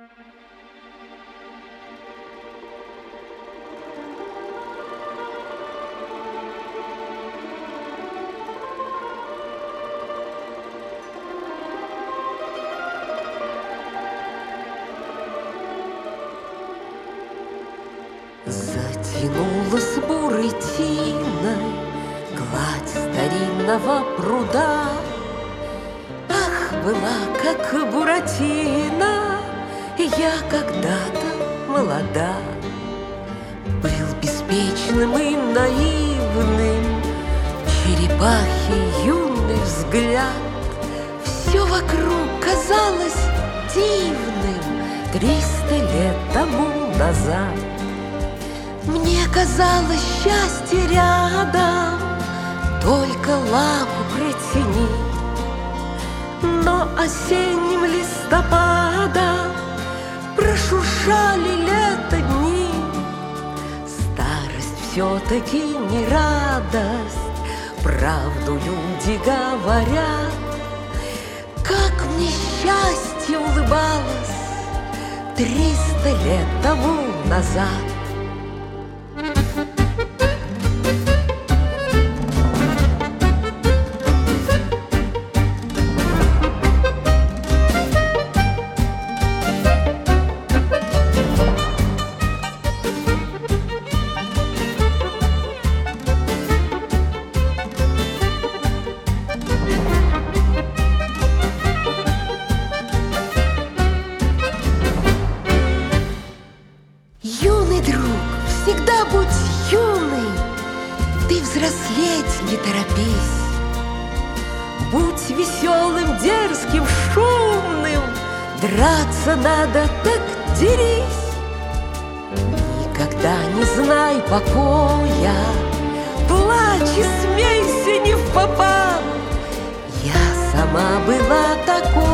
Затянулась бурой тиной гладь старинного пруда. Ах, была как Буратино я когда-то молода. Был беспечным и наивным черепахи юный взгляд. Все вокруг казалось дивным 300 лет тому назад. Мне казалось, счастье рядом, только лапу протяни. Но осенним листопадом прошуршали лето дни. Старость все-таки не радость, правду люди говорят. Как мне счастье улыбалось 300 лет тому назад. Юный друг, всегда будь юный, ты взрослеть не торопись. Будь веселым, дерзким, шумным, драться надо, так дерись. Никогда не знай покоя, плачь и смейся не впопад. Я сама была такой.